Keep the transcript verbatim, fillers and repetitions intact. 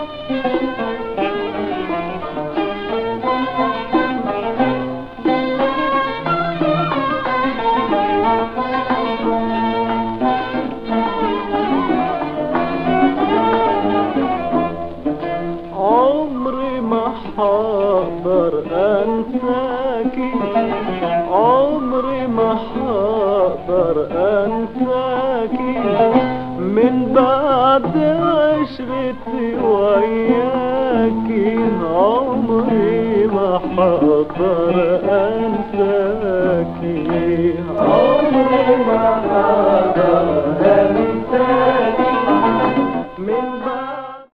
عمري ما حقدر انساكي، عمري ما حقدر انساكي، من بعد عشرتي وياكي، عمري ما حقدر انساكي، عمري ما حقدر